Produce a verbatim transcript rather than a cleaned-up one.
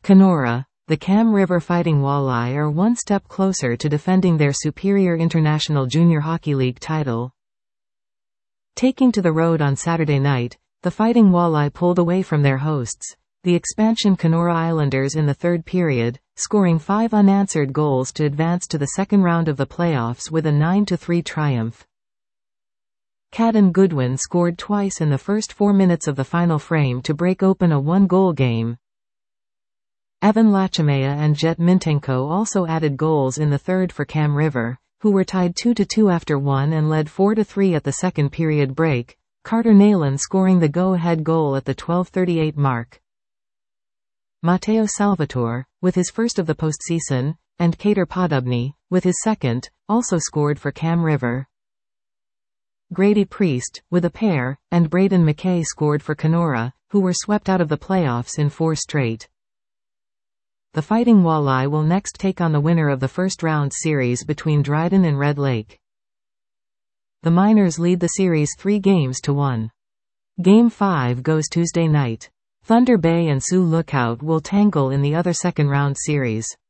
Kenora, the Cam River Fighting Walleye are one step closer to defending their Superior International Junior Hockey League title. Taking to the road on Saturday night, the Fighting Walleye pulled away from their hosts, the expansion Kenora Islanders in the third period, scoring five unanswered goals to advance to the second round of the playoffs with a nine to three triumph. Caden Goodwin scored twice in the first four minutes of the final frame to break open a one-goal game. Evan Lachimea and Jet Mintenko also added goals in the third for Cam River, who were tied two to two after one and led four to three at the second period break, Carter Nalen scoring the go-ahead goal at the twelve thirty-eight mark. Mateo Salvatore, with his first of the postseason, and Kater Podobny, with his second, also scored for Cam River. Grady Priest, with a pair, and Braden McKay scored for Kenora, who were swept out of the playoffs in four straight. The Fighting Walleye will next take on the winner of the first-round series between Dryden and Red Lake. The Miners lead the series three games to one. Game five goes Tuesday night. Thunder Bay and Sioux Lookout will tangle in the other second-round series.